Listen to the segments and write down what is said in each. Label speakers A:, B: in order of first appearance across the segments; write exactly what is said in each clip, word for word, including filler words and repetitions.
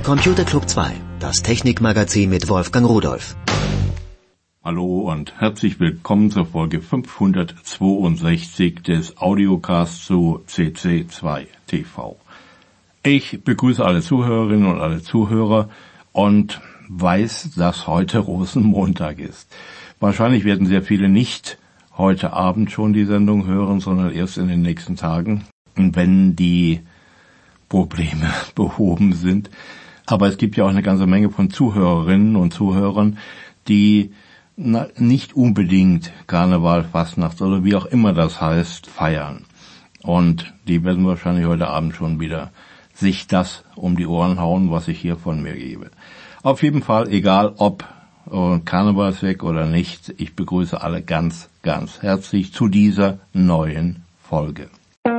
A: Computer Club zwei, das Technikmagazin mit Wolfgang Rudolph.
B: Hallo und herzlich willkommen zur Folge fünfhundertzweiundsechzig des Audiocasts zu C C zwei T V. Ich begrüße alle Zuhörerinnen und alle Zuhörer und weiß, dass heute Rosenmontag ist. Wahrscheinlich werden sehr viele nicht heute Abend schon die Sendung hören, sondern erst in den nächsten Tagen, wenn die Probleme behoben sind. Aber es gibt ja auch eine ganze Menge von Zuhörerinnen und Zuhörern, die na, nicht unbedingt Karneval, Fastnacht oder wie auch immer das heißt, feiern. Und die werden wahrscheinlich heute Abend schon wieder sich das um die Ohren hauen, was ich hier von mir gebe. Auf jeden Fall, egal ob äh, Karnevalsweg oder nicht, ich begrüße alle ganz, ganz herzlich zu dieser neuen Folge.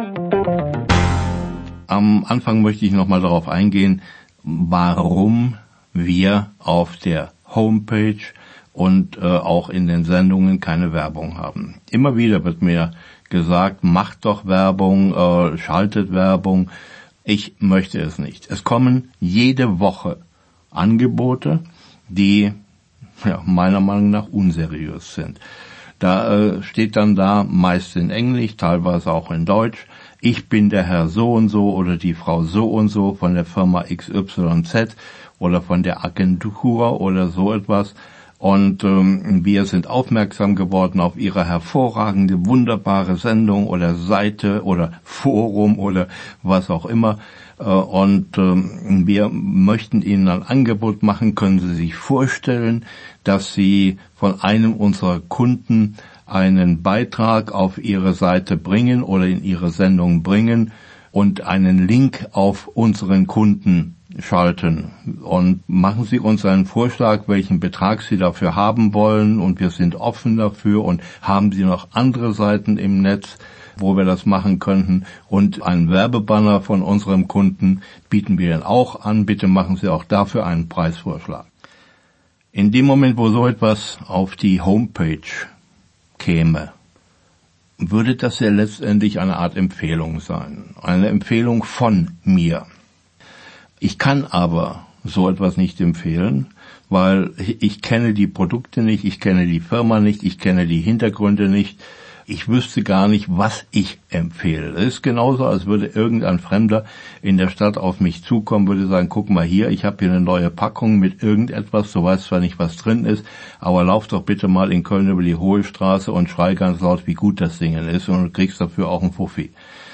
B: Am Anfang möchte ich nochmal darauf eingehen, warum wir auf der Homepage und äh, auch in den Sendungen keine Werbung haben. Immer wieder wird mir gesagt, macht doch Werbung, äh, schaltet Werbung. Ich möchte es nicht. Es kommen jede Woche Angebote, die ja, meiner Meinung nach unseriös sind. Da äh, steht dann da, meist in Englisch, teilweise auch in Deutsch, ich bin der Herr so und so oder die Frau so und so von der Firma X Y Z oder von der Agentur oder so etwas. Und ähm, wir sind aufmerksam geworden auf Ihre hervorragende, wunderbare Sendung oder Seite oder Forum oder was auch immer. Äh, und ähm, wir möchten Ihnen ein Angebot machen. Können Sie sich vorstellen, dass Sie von einem unserer Kunden einen Beitrag auf Ihre Seite bringen oder in Ihre Sendung bringen und einen Link auf unseren Kunden schalten. Und machen Sie uns einen Vorschlag, welchen Betrag Sie dafür haben wollen, und wir sind offen dafür. Und haben Sie noch andere Seiten im Netz, wo wir das machen könnten, und einen Werbebanner von unserem Kunden bieten wir Ihnen auch an. Bitte machen Sie auch dafür einen Preisvorschlag. In dem Moment, wo so etwas auf die Homepage käme, würde das ja letztendlich eine Art Empfehlung sein. Eine Empfehlung von mir. Ich kann aber so etwas nicht empfehlen, weil ich kenne die Produkte nicht, ich kenne die Firma nicht, ich kenne die Hintergründe nicht. Ich wüsste gar nicht, was ich empfehle. Das ist genauso, als würde irgendein Fremder in der Stadt auf mich zukommen, würde sagen, guck mal hier, ich habe hier eine neue Packung mit irgendetwas, du weißt zwar nicht, was drin ist, aber lauf doch bitte mal in Köln über die Hohe Straße und schrei ganz laut, wie gut das Ding ist, und du kriegst dafür auch einen Fuffi.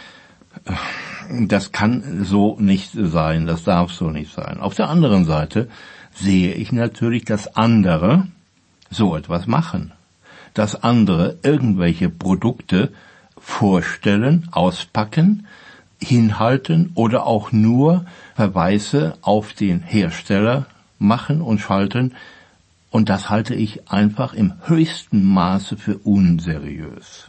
B: Das kann so nicht sein, das darf so nicht sein. Auf der anderen Seite sehe ich natürlich, dass andere so etwas machen. Dass andere irgendwelche Produkte vorstellen, auspacken, hinhalten oder auch nur Verweise auf den Hersteller machen und schalten. Und das halte ich einfach im höchsten Maße für unseriös.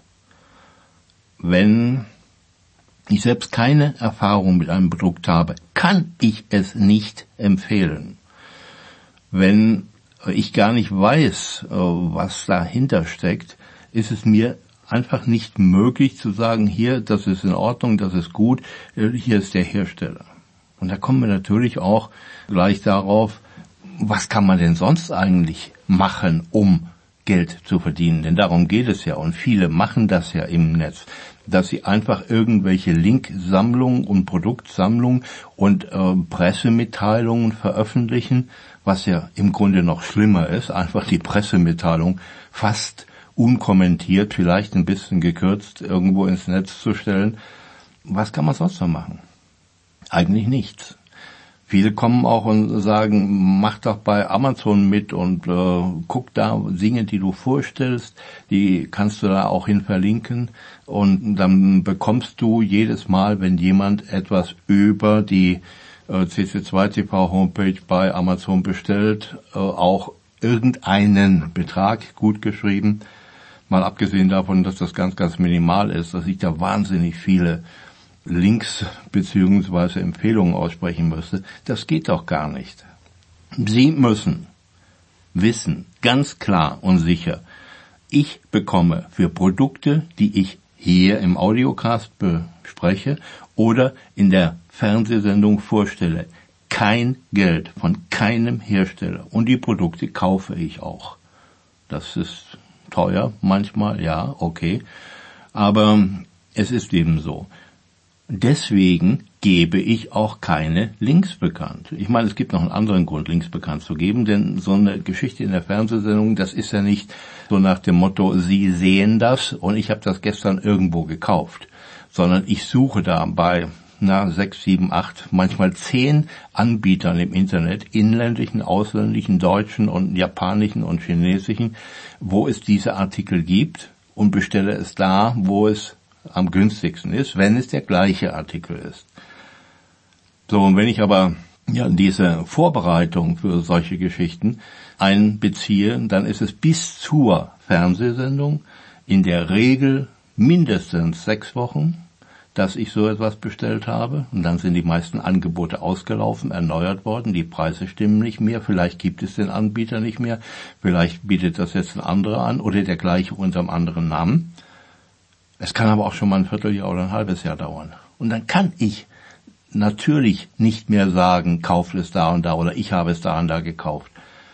B: Wenn ich selbst keine Erfahrung mit einem Produkt habe, kann ich es nicht empfehlen. Wenn ich gar nicht weiß, was dahinter steckt, ist es mir einfach nicht möglich zu sagen, hier, das ist in Ordnung, das ist gut, hier ist der Hersteller. Und da kommen wir natürlich auch gleich darauf, was kann man denn sonst eigentlich machen, um Geld zu verdienen? Denn darum geht es ja, und viele machen das ja im Netz, dass sie einfach irgendwelche Linksammlungen und Produktsammlungen und äh, Pressemitteilungen veröffentlichen, was ja im Grunde noch schlimmer ist, einfach die Pressemitteilung fast unkommentiert, vielleicht ein bisschen gekürzt, irgendwo ins Netz zu stellen. Was kann man sonst noch machen? Eigentlich nichts. Viele kommen auch und sagen, mach doch bei Amazon mit und äh, guck da Dinge, die du vorstellst, die kannst du da auch hin verlinken, und dann bekommst du jedes Mal, wenn jemand etwas über die äh, C C zwei T V Homepage bei Amazon bestellt, äh, auch irgendeinen Betrag gut geschrieben, mal abgesehen davon, dass das ganz, ganz minimal ist, dass ich da wahnsinnig viele Links beziehungsweise Empfehlungen aussprechen müsste. Das geht doch gar nicht. Sie müssen wissen, ganz klar und sicher, ich bekomme für Produkte, die ich hier im Audiocast bespreche oder in der Fernsehsendung vorstelle, kein Geld von keinem Hersteller und die Produkte kaufe ich auch. Das ist teuer manchmal, ja, okay, aber es ist eben so. Deswegen gebe ich auch keine Links bekannt. Ich meine, es gibt noch einen anderen Grund, Links bekannt zu geben, denn so eine Geschichte in der Fernsehsendung, das ist ja nicht so nach dem Motto, Sie sehen das und ich habe das gestern irgendwo gekauft, sondern ich suche da bei na, sechs, sieben, acht, manchmal zehn Anbietern im Internet, inländischen, ausländischen, deutschen und japanischen und chinesischen, wo es diese Artikel gibt und bestelle es da, wo es am günstigsten ist, wenn es der gleiche Artikel ist. So, und wenn ich aber ja diese Vorbereitung für solche Geschichten einbeziehe, dann ist es bis zur Fernsehsendung in der Regel mindestens sechs Wochen, dass ich so etwas bestellt habe. Und dann sind die meisten Angebote ausgelaufen, erneuert worden, die Preise stimmen nicht mehr, vielleicht gibt es den Anbieter nicht mehr, vielleicht bietet das jetzt ein anderer an oder der gleiche unter einem anderen Namen. Es kann aber auch schon mal ein Vierteljahr oder ein halbes Jahr dauern. Und dann kann ich natürlich nicht mehr sagen, kaufe es da und da oder ich habe es da und da gekauft.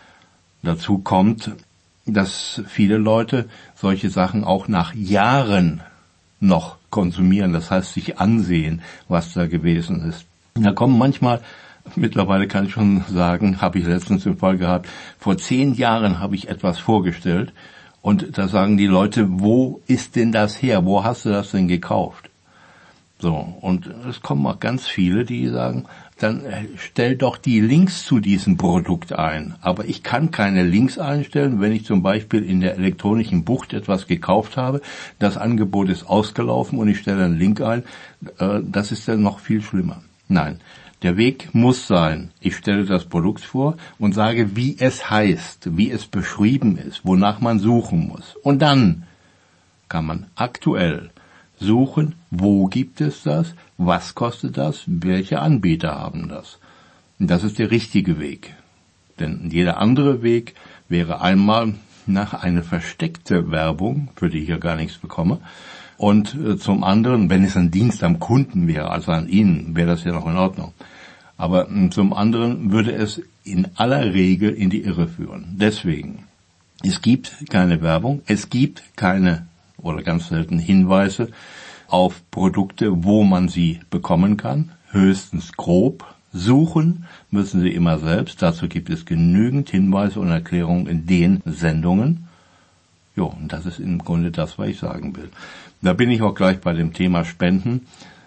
B: Dazu kommt, dass viele Leute solche Sachen auch nach Jahren noch konsumieren, das heißt sich ansehen, was da gewesen ist. Da kommen manchmal, mittlerweile kann ich schon sagen, habe ich letztens den Fall gehabt, vor zehn Jahren habe ich etwas vorgestellt und da sagen die Leute, wo ist denn das her, wo hast du das denn gekauft? So, und es kommen auch ganz viele, die sagen, dann stell doch die Links zu diesem Produkt ein. Aber ich kann keine Links einstellen, wenn ich zum Beispiel in der elektronischen Bucht etwas gekauft habe, das Angebot ist ausgelaufen und ich stelle einen Link ein, das ist dann noch viel schlimmer. Nein, der Weg muss sein, ich stelle das Produkt vor und sage, wie es heißt, wie es beschrieben ist, wonach man suchen muss. Und dann kann man aktuell suchen, wo gibt es das, was kostet das, welche Anbieter haben das. Und das ist der richtige Weg. Denn jeder andere Weg wäre einmal nach eine versteckte Werbung, für die ich ja gar nichts bekomme, und äh, zum anderen, wenn es ein Dienst am Kunden wäre, also an Ihnen, wäre das ja noch in Ordnung. Aber äh, zum anderen würde es in aller Regel in die Irre führen. Deswegen, es gibt keine Werbung, es gibt keine oder ganz selten Hinweise auf Produkte, wo man sie bekommen kann, höchstens grob. Suchen müssen Sie immer selbst, dazu gibt es genügend Hinweise und Erklärungen in den Sendungen. Jo, und das ist im Grunde das, was ich sagen will. Da bin ich auch gleich bei dem Thema Spenden.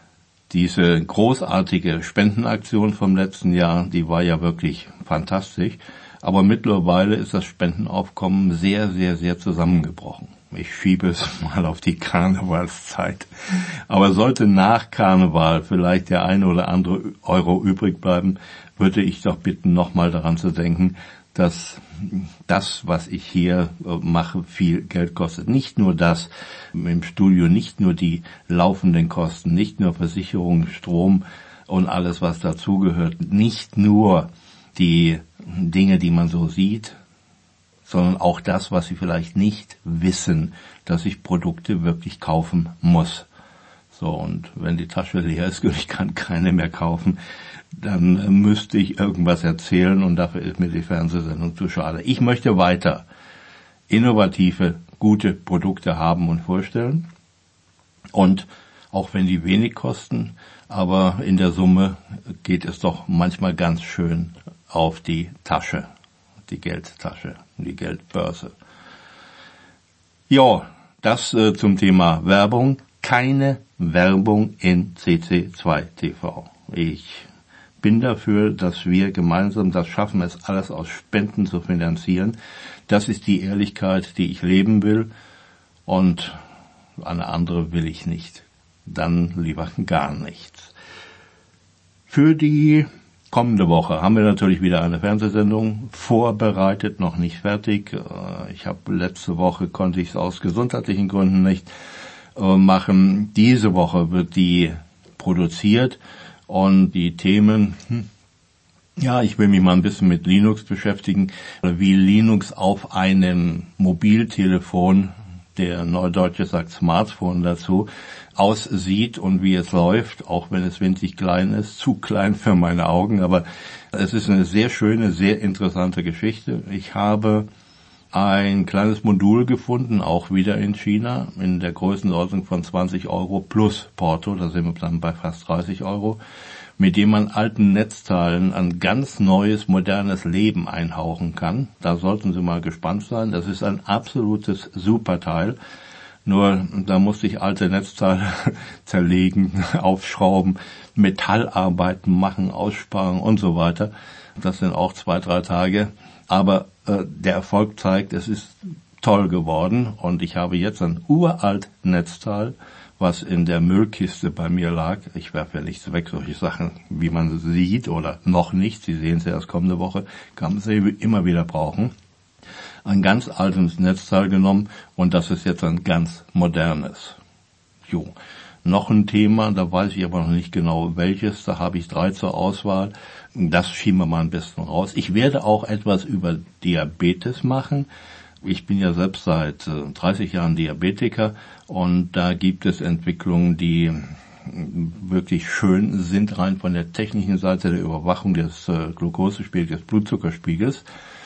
B: Diese großartige Spendenaktion vom letzten Jahr, die war ja wirklich fantastisch, aber mittlerweile ist das Spendenaufkommen sehr, sehr, sehr zusammengebrochen. Ich schiebe es mal auf die Karnevalszeit. Aber sollte nach Karneval vielleicht der eine oder andere Euro übrig bleiben, würde ich doch bitten, nochmal daran zu denken, dass das, was ich hier mache, viel Geld kostet. Nicht nur das im Studio, nicht nur die laufenden Kosten, nicht nur Versicherung, Strom und alles, was dazugehört, nicht nur die Dinge, die man so sieht, sondern auch das, was Sie vielleicht nicht wissen, dass ich Produkte wirklich kaufen muss. So, und wenn die Tasche leer ist und ich kann keine mehr kaufen, dann müsste ich irgendwas erzählen und dafür ist mir die Fernsehsendung zu schade. Ich möchte weiter innovative, gute Produkte haben und vorstellen. Und auch wenn die wenig kosten, aber in der Summe geht es doch manchmal ganz schön auf die Tasche, die Geldtasche, die Geldbörse. Ja, das äh, zum Thema Werbung. Keine Werbung in C C zwei T V. Ich bin dafür, dass wir gemeinsam das schaffen, es alles aus Spenden zu finanzieren. Das ist die Ehrlichkeit, die ich leben will, und eine andere will ich nicht. Dann lieber gar nichts. Für die kommende Woche haben wir natürlich wieder eine Fernsehsendung vorbereitet, noch nicht fertig. Ich habe letzte Woche, konnte ich es aus gesundheitlichen Gründen nicht machen. Diese Woche wird die produziert und die Themen, hm, ja, ich will mich mal ein bisschen mit Linux beschäftigen, wie Linux auf einem Mobiltelefon der Neudeutsche sagt Smartphone dazu, aussieht und wie es läuft, auch wenn es winzig klein ist, zu klein für meine Augen, aber es ist eine sehr schöne, sehr interessante Geschichte. Ich habe ein kleines Modul gefunden, auch wieder in China, in der Größenordnung von zwanzig Euro plus Porto, da sind wir dann bei fast dreißig Euro, mit dem man alten Netzteilen ein ganz neues, modernes Leben einhauchen kann. Da sollten Sie mal gespannt sein. Das ist ein absolutes Superteil. Nur, da musste ich alte Netzteile zerlegen, aufschrauben, Metallarbeiten machen, aussparen und so weiter. Das sind auch zwei, drei Tage. Aber äh, der Erfolg zeigt, es ist toll geworden. Und ich habe jetzt ein uralt Netzteil, was in der Müllkiste bei mir lag. Ich werfe ja nichts weg, solche Sachen, wie man sieht oder noch nicht. Sie sehen es ja erst kommende Woche, kann man sie immer wieder brauchen. Ein ganz altes Netzteil genommen und das ist jetzt ein ganz modernes. Jo. Noch ein Thema, da weiß ich aber noch nicht genau welches, da habe ich drei zur Auswahl. Das schieben wir mal ein bisschen raus. Ich werde auch etwas über Diabetes machen. Ich bin ja selbst seit dreißig Jahren Diabetiker und da gibt es Entwicklungen, die wirklich schön sind, rein von der technischen Seite der Überwachung des Glukosespiegels, des Blutzuckerspiegels.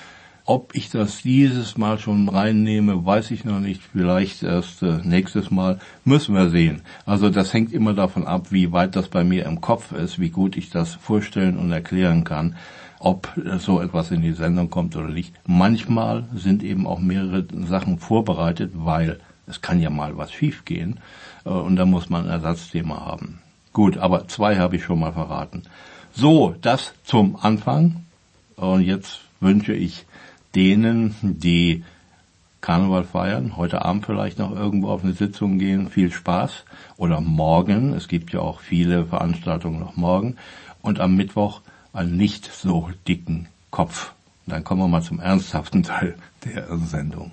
B: Ob ich das dieses Mal schon reinnehme, weiß ich noch nicht. Vielleicht erst äh, nächstes Mal. Müssen wir sehen. Also das hängt immer davon ab, wie weit das bei mir im Kopf ist, wie gut ich das vorstellen und erklären kann, ob so etwas in die Sendung kommt oder nicht. Manchmal sind eben auch mehrere Sachen vorbereitet, weil es kann ja mal was schiefgehen äh, und da muss man ein Ersatzthema haben. Gut, aber zwei habe ich schon mal verraten. So, das zum Anfang. Und jetzt wünsche ich denen, die Karneval feiern, heute Abend vielleicht noch irgendwo auf eine Sitzung gehen, viel Spaß. Oder morgen, es gibt ja auch viele Veranstaltungen noch morgen. Und am Mittwoch einen nicht so dicken Kopf. Und dann kommen wir mal zum ernsthaften Teil der Sendung.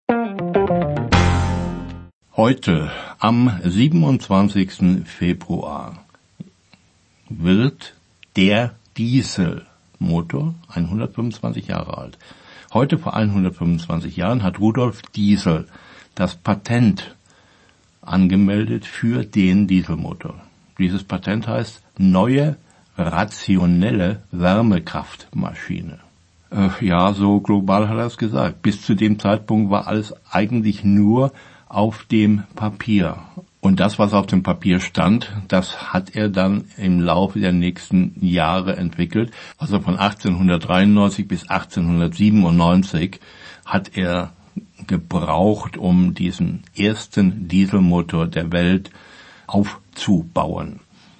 B: Heute, am siebenundzwanzigsten Februar, wird der Dieselmotor hundertfünfundzwanzig Jahre alt. Heute vor hundertfünfundzwanzig Jahren hat Rudolf Diesel das Patent angemeldet für den Dieselmotor. Dieses Patent heißt neue rationelle Wärmekraftmaschine. Äh, ja, so global hat er es gesagt. Bis zu dem Zeitpunkt war alles eigentlich nur auf dem Papier. Und das, was auf dem Papier stand, das hat er dann im Laufe der nächsten Jahre entwickelt. Also von achtzehnhundertdreiundneunzig bis achtzehnhundertsiebenundneunzig hat er gebraucht, um diesen ersten Dieselmotor der Welt aufzubauen.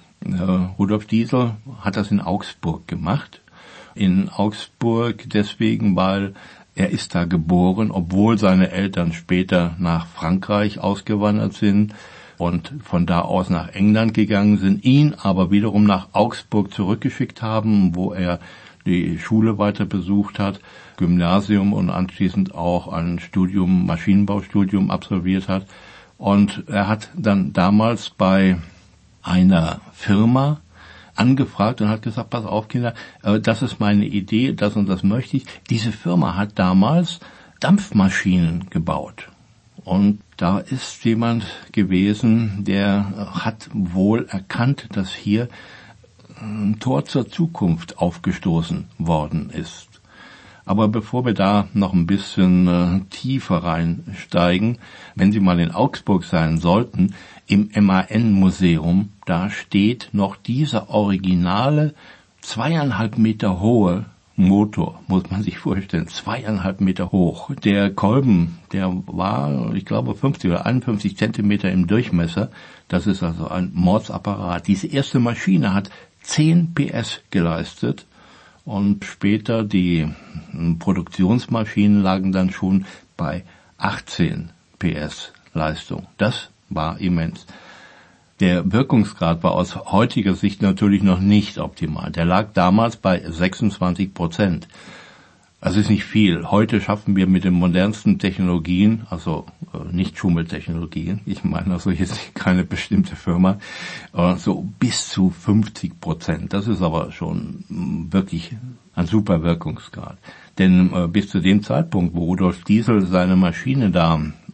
B: Rudolf Diesel hat das in Augsburg gemacht. In Augsburg deswegen, weil er ist da geboren, obwohl seine Eltern später nach Frankreich ausgewandert sind und von da aus nach England gegangen sind, ihn aber wiederum nach Augsburg zurückgeschickt haben, wo er die Schule weiter besucht hat, Gymnasium und anschließend auch ein Studium, Maschinenbaustudium absolviert hat. Und er hat dann damals bei einer Firma angefragt und hat gesagt, pass auf Kinder, das ist meine Idee, das und das möchte ich. Diese Firma hat damals Dampfmaschinen gebaut. Und da ist jemand gewesen, der hat wohl erkannt, dass hier ein Tor zur Zukunft aufgestoßen worden ist. Aber bevor wir da noch ein bisschen äh, tiefer reinsteigen, wenn Sie mal in Augsburg sein sollten, im M A N-Museum, da steht noch dieser originale zweieinhalb Meter hohe Motor, muss man sich vorstellen, zweieinhalb Meter hoch. Der Kolben, der war, ich glaube, fünfzig oder einundfünfzig Zentimeter im Durchmesser. Das ist also ein Mordsapparat. Diese erste Maschine hat zehn P S geleistet. Und später die Produktionsmaschinen lagen dann schon bei achtzehn P S Leistung. Das war immens. Der Wirkungsgrad war aus heutiger Sicht natürlich noch nicht optimal. Der lag damals bei sechsundzwanzig Prozent. Das ist nicht viel. Heute schaffen wir mit den modernsten Technologien, also äh, nicht Schummeltechnologien, ich meine also jetzt keine bestimmte Firma, äh, so bis zu fünfzig Prozent. Das ist aber schon mh, wirklich ein super Wirkungsgrad. Denn äh, bis zu dem Zeitpunkt, wo Rudolf Diesel seine Maschine da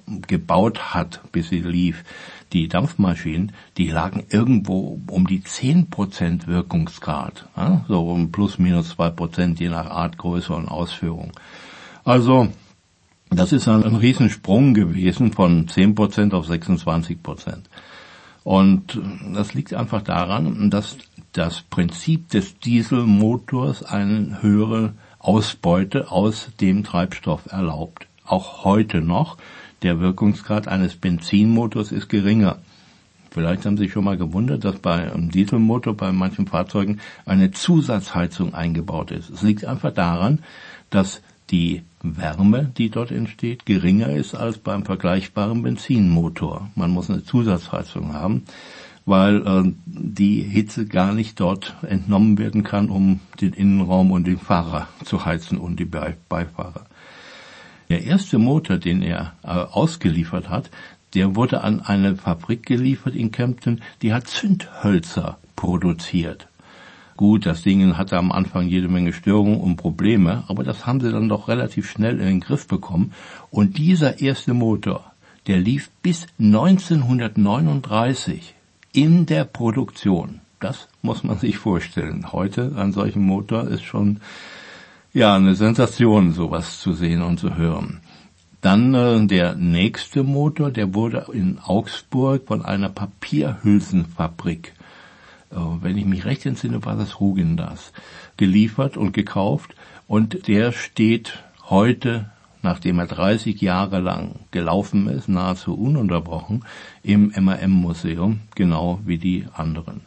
B: gebaut hat, bis sie lief, die Dampfmaschinen, die lagen irgendwo um die zehn Prozent Wirkungsgrad. Ja? So um plus minus zwei Prozent, je nach Art, Größe und Ausführung. Also, das ist ein, ein Riesensprung gewesen von zehn Prozent auf sechsundzwanzig Prozent. Und das liegt einfach daran, dass das Prinzip des Dieselmotors eine höhere Ausbeute aus dem Treibstoff erlaubt. Auch heute noch. Der Wirkungsgrad eines Benzinmotors ist geringer. Vielleicht haben Sie sich schon mal gewundert, dass bei einem Dieselmotor bei manchen Fahrzeugen eine Zusatzheizung eingebaut ist. Es liegt einfach daran, dass die Wärme, die dort entsteht, geringer ist als beim vergleichbaren Benzinmotor. Man muss eine Zusatzheizung haben, weil äh, die Hitze gar nicht dort entnommen werden kann, um den Innenraum und den Fahrer zu heizen und die Be- Beifahrer. Der erste Motor, den er äh, ausgeliefert hat, der wurde an eine Fabrik geliefert in Kempten, die hat Zündhölzer produziert. Gut, das Ding hatte am Anfang jede Menge Störungen und Probleme, aber das haben sie dann doch relativ schnell in den Griff bekommen. Und dieser erste Motor, der lief bis neunzehnhundertneununddreißig in der Produktion. Das muss man sich vorstellen. Heute ein solchen Motor ist schon ja eine Sensation, sowas zu sehen und zu hören. Dann äh, der nächste Motor, der wurde in Augsburg von einer Papierhülsenfabrik, äh, wenn ich mich recht entsinne, war das Rugendas, geliefert und gekauft. Und der steht heute, nachdem er dreißig Jahre lang gelaufen ist, nahezu ununterbrochen, im M A M-Museum, genau wie die anderen.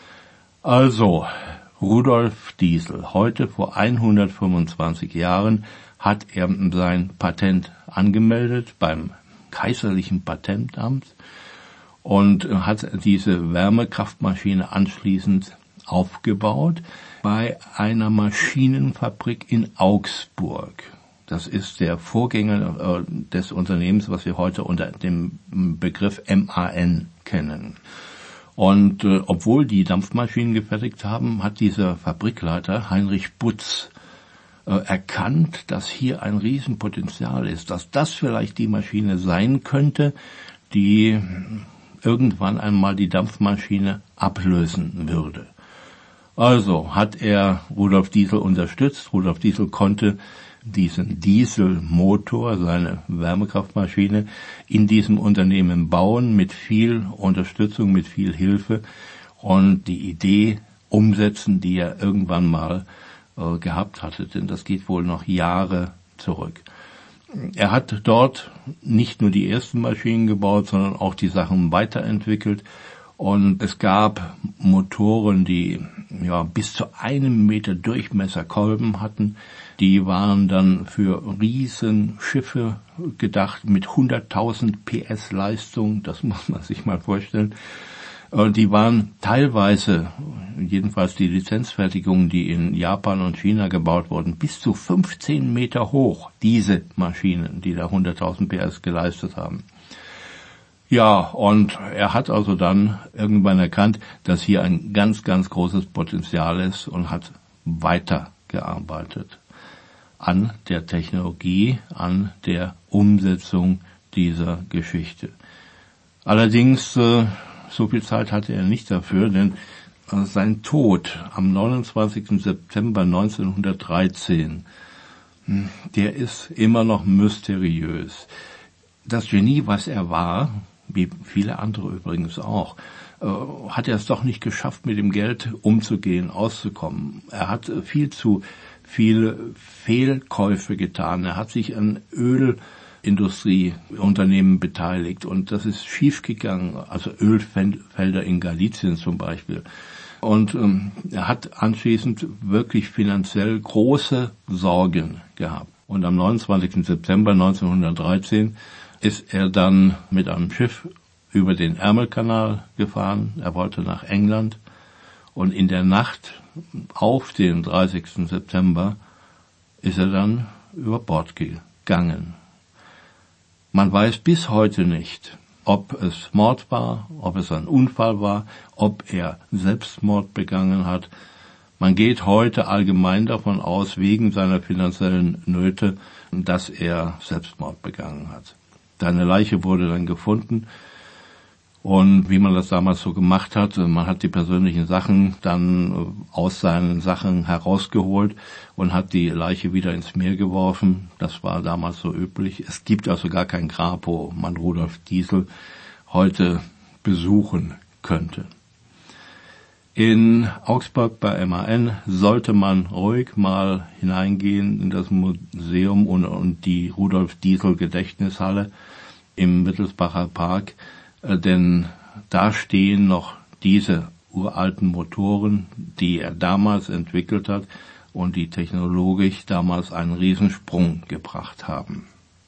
B: Also, Rudolf Diesel, heute vor hundertfünfundzwanzig Jahren, hat er sein Patent angemeldet beim Kaiserlichen Patentamt und hat diese Wärmekraftmaschine anschließend aufgebaut bei einer Maschinenfabrik in Augsburg. Das ist der Vorgänger äh, des Unternehmens, was wir heute unter dem Begriff M A N kennen. Und äh, obwohl die Dampfmaschinen gefertigt haben, hat dieser Fabrikleiter Heinrich Butz äh, erkannt, dass hier ein Riesenpotenzial ist, dass das vielleicht die Maschine sein könnte, die irgendwann einmal die Dampfmaschine ablösen würde. Also hat er Rudolf Diesel unterstützt. Rudolf Diesel konnte diesen Dieselmotor, seine Wärmekraftmaschine, in diesem Unternehmen bauen, mit viel Unterstützung, mit viel Hilfe und die Idee umsetzen, die er irgendwann mal äh, gehabt hatte, denn das geht wohl noch Jahre zurück. Er hat dort nicht nur die ersten Maschinen gebaut, sondern auch die Sachen weiterentwickelt. Und es gab Motoren, die ja bis zu einem Meter Durchmesser Kolben hatten. Die waren dann für Riesenschiffe gedacht mit hunderttausend P S Leistung. Das muss man sich mal vorstellen. Und die waren teilweise, jedenfalls die Lizenzfertigungen, die in Japan und China gebaut wurden, bis zu fünfzehn Meter hoch. Diese Maschinen, die da hunderttausend P S geleistet haben. Ja, und er hat also dann irgendwann erkannt, dass hier ein ganz, ganz großes Potenzial ist und hat weitergearbeitet an der Technologie, an der Umsetzung dieser Geschichte. Allerdings, äh, so viel Zeit hatte er nicht dafür, denn äh, sein Tod am neunundzwanzigsten September neunzehnhundertdreizehn, der ist immer noch mysteriös. Das Genie, was er war, wie viele andere übrigens auch, äh, hat er es doch nicht geschafft, mit dem Geld umzugehen, auszukommen. Er hat äh, viel zu viele Fehlkäufe getan. Er hat sich an Ölindustrieunternehmen beteiligt und das ist schiefgegangen, also Ölfelder in Galicien zum Beispiel. Und ähm, er hat anschließend wirklich finanziell große Sorgen gehabt. Und am neunundzwanzigsten September neunzehnhundertdreizehn ist er dann mit einem Schiff über den Ärmelkanal gefahren. Er wollte nach England. Und in der Nacht auf den dreißigsten September ist er dann über Bord gegangen. Man weiß bis heute nicht, ob es Mord war, ob es ein Unfall war, ob er Selbstmord begangen hat. Man geht heute allgemein davon aus, wegen seiner finanziellen Nöte, dass er Selbstmord begangen hat. Seine Leiche wurde dann gefunden. Und wie man das damals so gemacht hat, man hat die persönlichen Sachen dann aus seinen Sachen herausgeholt und hat die Leiche wieder ins Meer geworfen. Das war damals so üblich. Es gibt also gar kein Grab, wo man Rudolf Diesel heute besuchen könnte. In Augsburg bei M A N sollte man ruhig mal hineingehen in das Museum und, und die Rudolf Diesel Gedächtnishalle im Wittelsbacher Park. Denn da stehen noch diese uralten Motoren, die er damals entwickelt hat und die technologisch damals einen Riesensprung gebracht haben.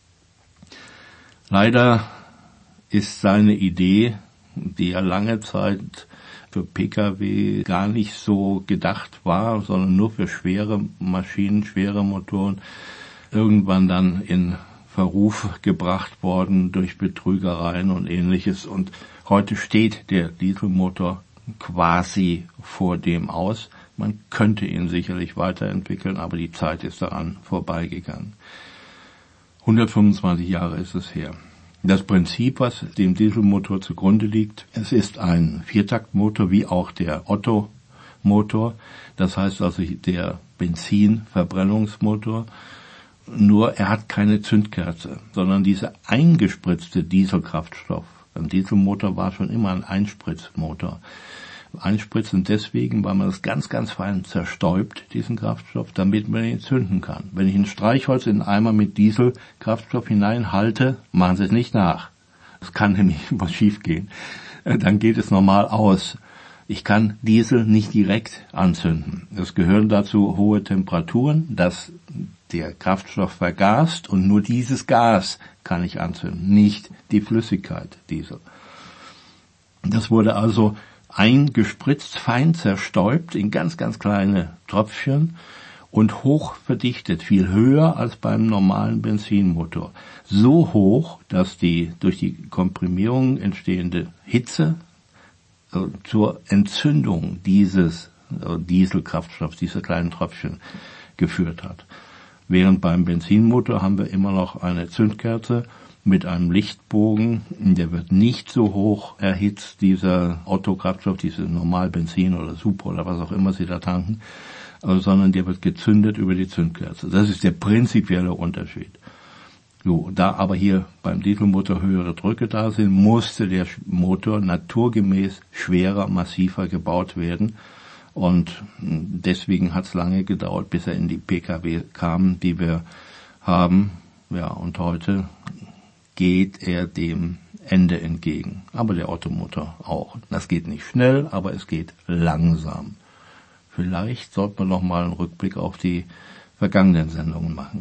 B: Leider ist seine Idee, die ja lange Zeit für Pkw gar nicht so gedacht war, sondern nur für schwere Maschinen, schwere Motoren, irgendwann dann in Verruf gebracht worden durch Betrügereien und Ähnliches. Und heute steht der Dieselmotor quasi vor dem aus. Man könnte ihn sicherlich weiterentwickeln, aber die Zeit ist daran vorbeigegangen. hundertfünfundzwanzig Jahre ist es her. Das Prinzip, was dem Dieselmotor zugrunde liegt, es ist ein Viertaktmotor wie auch der Otto-Motor. Das heißt also der Benzinverbrennungsmotor. Nur er hat keine Zündkerze, sondern diese eingespritzte Dieselkraftstoff. Ein Dieselmotor war schon immer ein Einspritzmotor. Einspritzen deswegen, weil man das ganz, ganz fein zerstäubt, diesen Kraftstoff, damit man ihn zünden kann. Wenn ich ein Streichholz in einen Eimer mit Dieselkraftstoff hineinhalte, machen Sie es nicht nach. Es kann nämlich was schief gehen. Dann geht es normal aus. Ich kann Diesel nicht direkt anzünden. Es gehören dazu hohe Temperaturen, dass der Kraftstoff vergast und nur dieses Gas kann ich anzünden, nicht die Flüssigkeit Diesel. Das wurde also eingespritzt, fein zerstäubt in ganz, ganz kleine Tröpfchen und hoch verdichtet, viel höher als beim normalen Benzinmotor. So hoch, dass die durch die Komprimierung entstehende Hitze zur Entzündung dieses Dieselkraftstoffs, dieser kleinen Tröpfchen geführt hat. Während beim Benzinmotor haben wir immer noch eine Zündkerze mit einem Lichtbogen. Der wird nicht so hoch erhitzt, dieser Otto-Kraftstoff, diese Normalbenzin oder Super oder was auch immer Sie da tanken, sondern der wird gezündet über die Zündkerze. Das ist der prinzipielle Unterschied. So, da aber hier beim Dieselmotor höhere Drücke da sind, musste der Motor naturgemäß schwerer, massiver gebaut werden. Und deswegen hat es lange gedauert, bis er in die Pkw kam, die wir haben. Ja, und heute geht er dem Ende entgegen. Aber der Ottomotor auch. Das geht nicht schnell, aber es geht langsam. Vielleicht sollte man noch mal einen Rückblick auf die vergangenen Sendungen machen.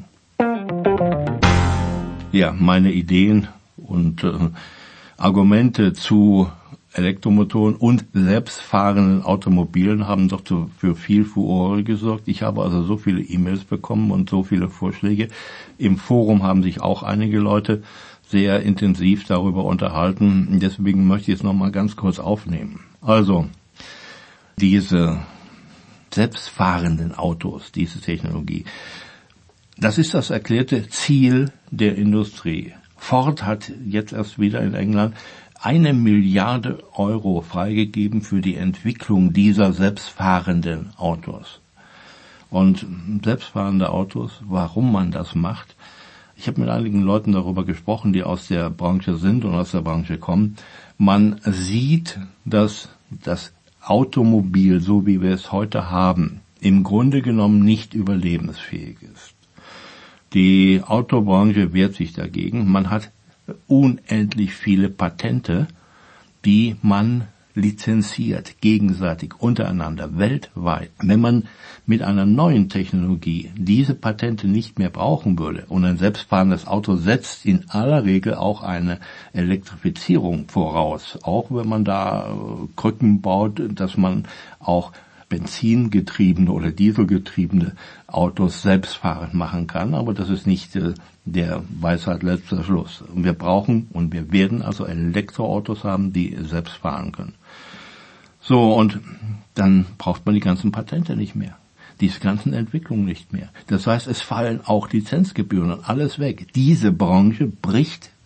B: Ja, meine Ideen und äh, Argumente zu Elektromotoren und selbstfahrenden Automobilen haben doch zu, für viel Furore gesorgt. Ich habe also so viele E-Mails bekommen und so viele Vorschläge. Im Forum haben sich auch einige Leute sehr intensiv darüber unterhalten. Deswegen möchte ich es nochmal ganz kurz aufnehmen. Also, diese selbstfahrenden Autos, diese Technologie, das ist das erklärte Ziel der Industrie. Ford hat jetzt erst wieder in England eine Milliarde Euro freigegeben für die Entwicklung dieser selbstfahrenden Autos. Und selbstfahrende Autos, warum man das macht, ich habe mit einigen Leuten darüber gesprochen, die aus der Branche sind und aus der Branche kommen. Man sieht, dass das Automobil, so wie wir es heute haben, im Grunde genommen nicht überlebensfähig ist. Die Autobranche wehrt sich dagegen. Man hat unendlich viele Patente, die man lizenziert, gegenseitig, untereinander, weltweit. Wenn man mit einer neuen Technologie diese Patente nicht mehr brauchen würde und ein selbstfahrendes Auto setzt in aller Regel auch eine Elektrifizierung voraus, auch wenn man da Krücken baut, dass man auch benzingetriebene oder dieselgetriebene Autos selbstfahrend machen kann, aber das ist nicht äh, der Weisheit letzter Schluss. Wir brauchen und wir werden also Elektroautos haben, die selbst fahren können. So, und dann braucht man die ganzen Patente nicht mehr, diese ganzen Entwicklungen nicht mehr. Das heißt, es fallen auch Lizenzgebühren und alles weg. Diese Branche bricht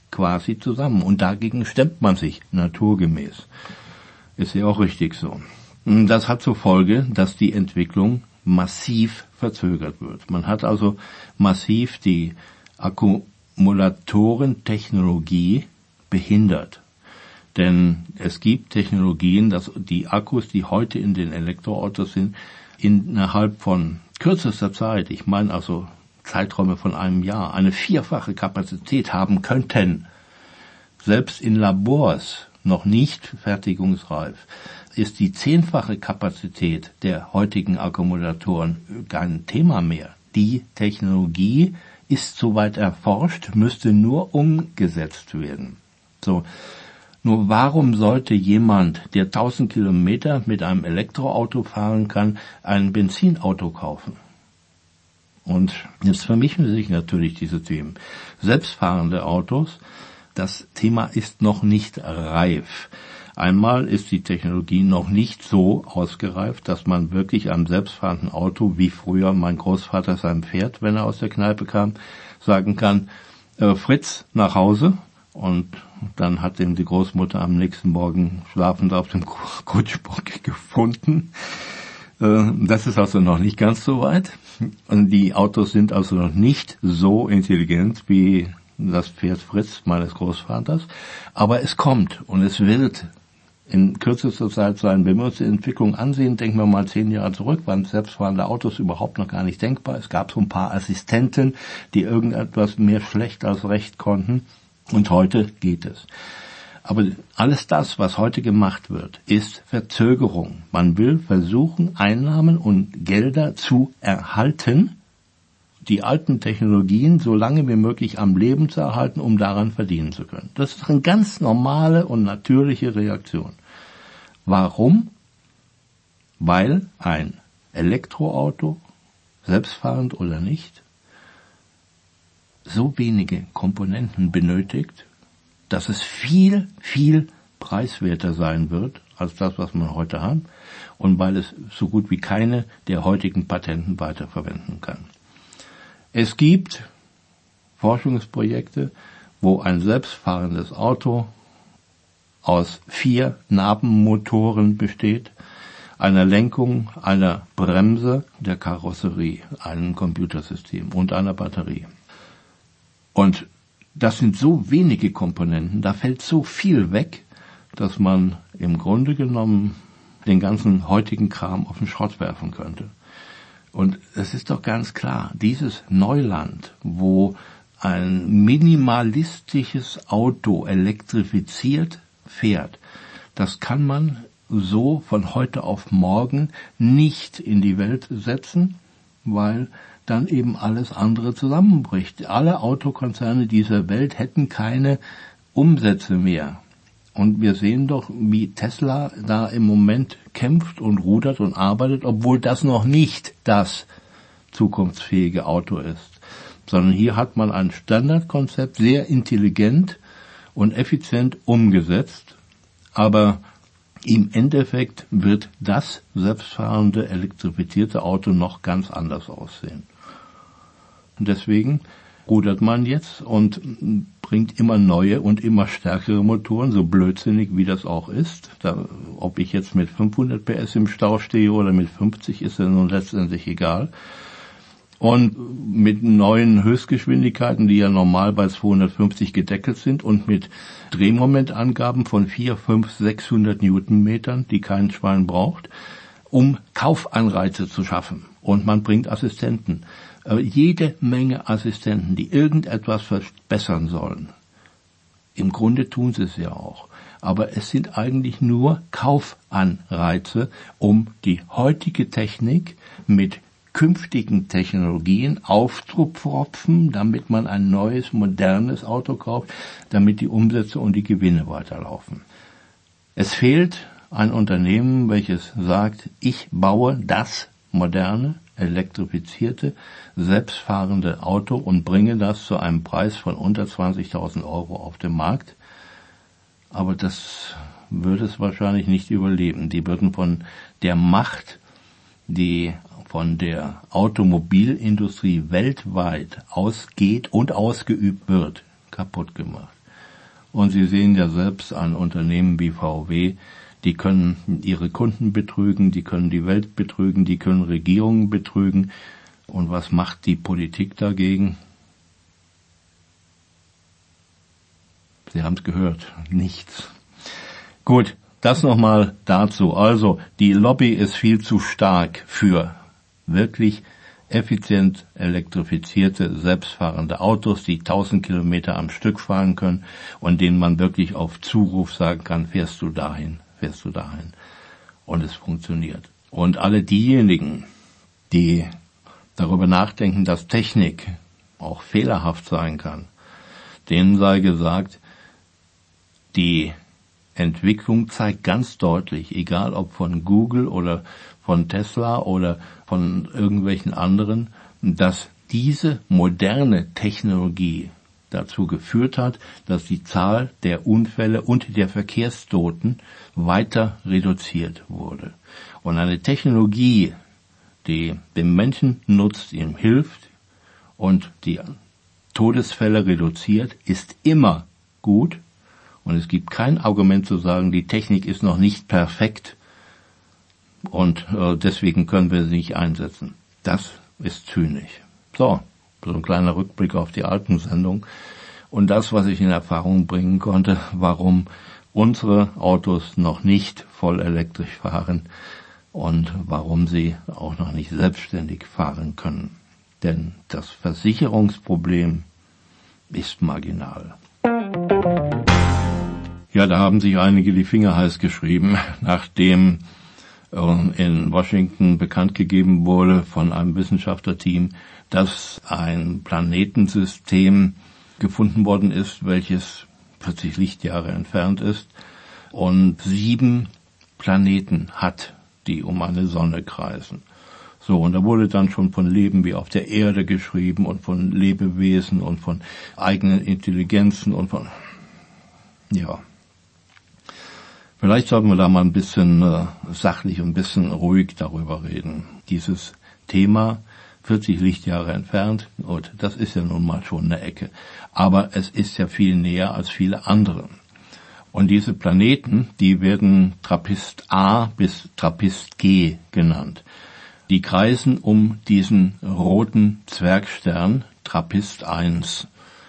B: quasi zusammen. Und dagegen stemmt man sich naturgemäß. Ist ja auch richtig so. Das hat zur Folge, dass die Entwicklung massiv verzögert wird. Man hat also massiv die Akkumulatorentechnologie behindert. Denn es gibt Technologien, dass die Akkus, die heute in den Elektroautos sind, innerhalb von kürzester Zeit, ich meine also Zeiträume von einem Jahr, eine vierfache Kapazität haben könnten. Selbst in Labors, noch nicht fertigungsreif, ist die zehnfache Kapazität der heutigen Akkumulatoren kein Thema mehr. Die Technologie ist soweit erforscht, müsste nur umgesetzt werden. So. Nur warum sollte jemand, der tausend Kilometer mit einem Elektroauto fahren kann, ein Benzinauto kaufen? Und jetzt vermischen sich natürlich diese Themen. Selbstfahrende Autos, das Thema ist noch nicht reif. Einmal ist die Technologie noch nicht so ausgereift, dass man wirklich einem selbstfahrenden Auto, wie früher mein Großvater seinem Pferd, wenn er aus der Kneipe kam, sagen kann, äh, Fritz, nach Hause. Und dann hat ihm die Großmutter am nächsten Morgen schlafend auf dem Kutschbock gefunden. Das ist also noch nicht ganz so weit. Und die Autos sind also noch nicht so intelligent wie das Pferd Fritz meines Großvaters. Aber es kommt und es wird in kürzester Zeit sein. Wenn wir uns die Entwicklung ansehen, denken wir mal zehn Jahre zurück, waren selbstfahrende Autos überhaupt noch gar nicht denkbar. Es gab so ein paar Assistenten, die irgendetwas mehr schlecht als recht konnten. Und heute geht es. Aber alles das, was heute gemacht wird, ist Verzögerung. Man will versuchen, Einnahmen und Gelder zu erhalten, die alten Technologien so lange wie möglich am Leben zu erhalten, um daran verdienen zu können. Das ist eine ganz normale und natürliche Reaktion. Warum? Weil ein Elektroauto, selbstfahrend oder nicht, so wenige Komponenten benötigt, dass es viel, viel preiswerter sein wird als das, was man heute hat, und weil es so gut wie keine der heutigen Patenten weiterverwenden kann. Es gibt Forschungsprojekte, wo ein selbstfahrendes Auto aus vier Nabenmotoren besteht, einer Lenkung, einer Bremse, der Karosserie, einem Computersystem und einer Batterie. Und das sind so wenige Komponenten, da fällt so viel weg, dass man im Grunde genommen den ganzen heutigen Kram auf den Schrott werfen könnte. Und es ist doch ganz klar, dieses Neuland, wo ein minimalistisches Auto elektrifiziert fährt, das kann man so von heute auf morgen nicht in die Welt setzen, weil dann eben alles andere zusammenbricht. Alle Autokonzerne dieser Welt hätten keine Umsätze mehr. Und wir sehen doch, wie Tesla da im Moment kämpft und rudert und arbeitet, obwohl das noch nicht das zukunftsfähige Auto ist. Sondern hier hat man ein Standardkonzept sehr intelligent und effizient umgesetzt, aber im Endeffekt wird das selbstfahrende, elektrifizierte Auto noch ganz anders aussehen. Und deswegen rudert man jetzt und bringt immer neue und immer stärkere Motoren, so blödsinnig wie das auch ist. Da, ob ich jetzt mit fünfhundert P S im Stau stehe oder mit fünfzig, ist ja nun letztendlich egal. Und mit neuen Höchstgeschwindigkeiten, die ja normal bei zweihundertfünfzig gedeckelt sind, und mit Drehmomentangaben von vierhundert, fünfhundert, sechshundert Newtonmetern, die kein Schwein braucht, um Kaufanreize zu schaffen. Und man bringt Assistenten. Jede Menge Assistenten, die irgendetwas verbessern sollen. Im Grunde tun sie es ja auch. Aber es sind eigentlich nur Kaufanreize, um die heutige Technik mit künftigen Technologien aufzupropfen, damit man ein neues, modernes Auto kauft, damit die Umsätze und die Gewinne weiterlaufen. Es fehlt ein Unternehmen, welches sagt, ich baue das moderne, elektrifizierte, selbstfahrende Auto und bringe das zu einem Preis von unter zwanzigtausend Euro auf den Markt. Aber das würde es wahrscheinlich nicht überleben. Die würden von der Macht, die von der Automobilindustrie weltweit ausgeht und ausgeübt wird, kaputt gemacht. Und Sie sehen ja selbst an Unternehmen wie V W, die können ihre Kunden betrügen, die können die Welt betrügen, die können Regierungen betrügen. Und was macht die Politik dagegen? Sie haben es gehört, nichts. Gut, das nochmal dazu. Also, die Lobby ist viel zu stark für wirklich effizient elektrifizierte, selbstfahrende Autos, die tausend Kilometer am Stück fahren können und denen man wirklich auf Zuruf sagen kann, fährst du dahin, fährst du dahin. Und es funktioniert. Und alle diejenigen, die darüber nachdenken, dass Technik auch fehlerhaft sein kann, denen sei gesagt, die Entwicklung zeigt ganz deutlich, egal ob von Google oder von Tesla oder von irgendwelchen anderen, dass diese moderne Technologie dazu geführt hat, dass die Zahl der Unfälle und der Verkehrstoten weiter reduziert wurde. Und eine Technologie, die dem Menschen nutzt, ihm hilft und die Todesfälle reduziert, ist immer gut. Und es gibt kein Argument zu sagen, die Technik ist noch nicht perfekt und äh, deswegen können wir sie nicht einsetzen. Das ist zynisch. So, so ein kleiner Rückblick auf die alten Sendung und das, was ich in Erfahrung bringen konnte, warum unsere Autos noch nicht voll elektrisch fahren und warum sie auch noch nicht selbstständig fahren können. Denn das Versicherungsproblem ist marginal. Ja, da haben sich einige die Finger heiß geschrieben, nachdem äh, in Washington bekannt gegeben wurde von einem Wissenschaftlerteam, dass ein Planetensystem gefunden worden ist, welches vierzig Lichtjahre entfernt ist und sieben Planeten hat, die um eine Sonne kreisen. So, und da wurde dann schon von Leben wie auf der Erde geschrieben und von Lebewesen und von eigenen Intelligenzen und von, ja. Vielleicht sollten wir da mal ein bisschen äh, sachlich und ein bisschen ruhig darüber reden. Dieses Thema, vierzig Lichtjahre entfernt, und das ist ja nun mal schon eine Ecke. Aber es ist ja viel näher als viele andere. Und diese Planeten, die werden Trappist A bis Trappist G genannt. Die kreisen um diesen roten Zwergstern, Trappist eins.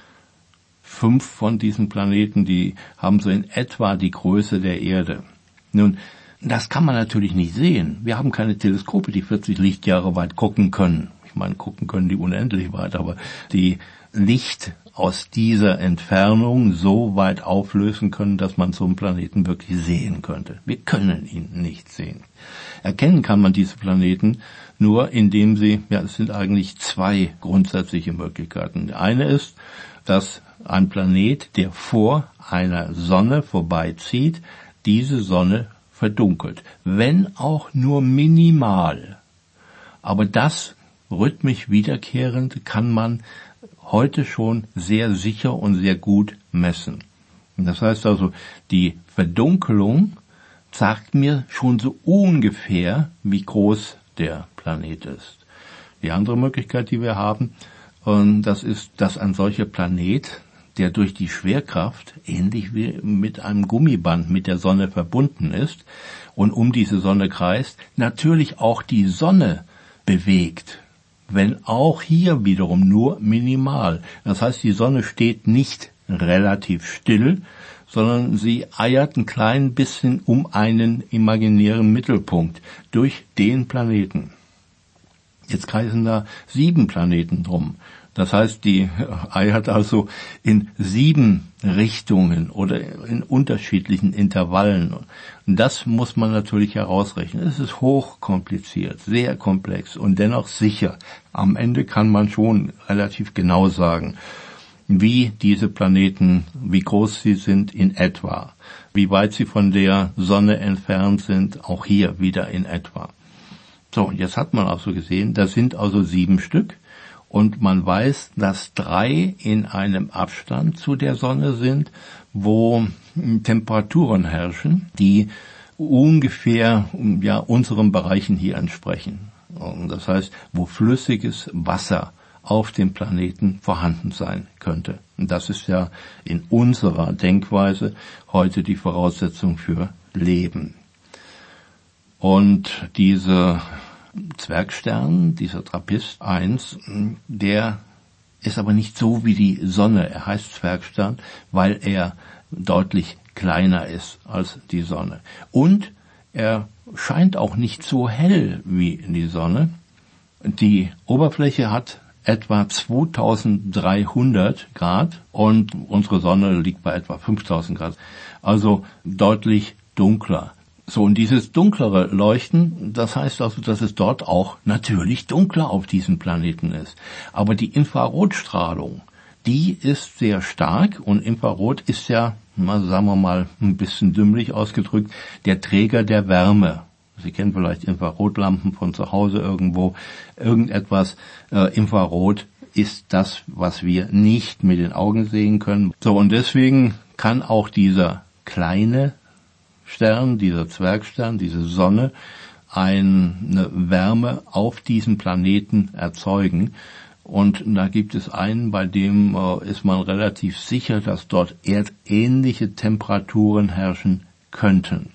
B: Fünf von diesen Planeten, die haben so in etwa die Größe der Erde. Nun, das kann man natürlich nicht sehen. Wir haben keine Teleskope, die vierzig Lichtjahre weit gucken können. Ich meine, gucken können die unendlich weit, aber die Licht aus dieser Entfernung so weit auflösen können, dass man so einen Planeten wirklich sehen könnte. Wir können ihn nicht sehen. Erkennen kann man diese Planeten nur, indem sie, ja, es sind eigentlich zwei grundsätzliche Möglichkeiten. Die eine ist, dass ein Planet, der vor einer Sonne vorbeizieht, diese Sonne verdunkelt. Wenn auch nur minimal. Aber das rhythmisch wiederkehrend kann man heute schon sehr sicher und sehr gut messen. Das heißt also, die Verdunkelung sagt mir schon so ungefähr, wie groß der Planet ist. Die andere Möglichkeit, die wir haben, das ist, dass ein solcher Planet, der durch die Schwerkraft, ähnlich wie mit einem Gummiband mit der Sonne verbunden ist und um diese Sonne kreist, natürlich auch die Sonne bewegt. Wenn auch hier wiederum nur minimal. Das heißt, die Sonne steht nicht relativ still, sondern sie eiert ein klein bisschen um einen imaginären Mittelpunkt durch den Planeten. Jetzt kreisen da sieben Planeten drum. Das heißt, die eiert also in sieben Richtungen oder in unterschiedlichen Intervallen. Und das muss man natürlich herausrechnen. Es ist hochkompliziert, sehr komplex und dennoch sicher. Am Ende kann man schon relativ genau sagen, wie diese Planeten, wie groß sie sind in etwa, wie weit sie von der Sonne entfernt sind, auch hier wieder in etwa. So, und jetzt hat man also gesehen, das sind also sieben Stück. Und man weiß, dass drei in einem Abstand zu der Sonne sind, wo Temperaturen herrschen, die ungefähr ja unseren Bereichen hier entsprechen. Und das heißt, wo flüssiges Wasser auf dem Planeten vorhanden sein könnte. Und das ist ja in unserer Denkweise heute die Voraussetzung für Leben. Und dieser Zwergstern, dieser Trappist eins, der ist aber nicht so wie die Sonne. Er heißt Zwergstern, weil er deutlich kleiner ist als die Sonne. Und er scheint auch nicht so hell wie die Sonne. Die Oberfläche hat etwa zweitausenddreihundert Grad und unsere Sonne liegt bei etwa fünftausend Grad. Also deutlich dunkler. So, und dieses dunklere Leuchten, das heißt also, dass es dort auch natürlich dunkler auf diesem Planeten ist. Aber die Infrarotstrahlung, die ist sehr stark und Infrarot ist ja, na, sagen wir mal, ein bisschen dümmlich ausgedrückt, der Träger der Wärme. Sie kennen vielleicht Infrarotlampen von zu Hause irgendwo, irgendetwas. Äh, Infrarot ist das, was wir nicht mit den Augen sehen können. So, und deswegen kann auch dieser kleine Stern, dieser Zwergstern, diese Sonne, eine Wärme auf diesem Planeten erzeugen. Und da gibt es einen, bei dem äh, ist man relativ sicher, dass dort erdähnliche Temperaturen herrschen könnten.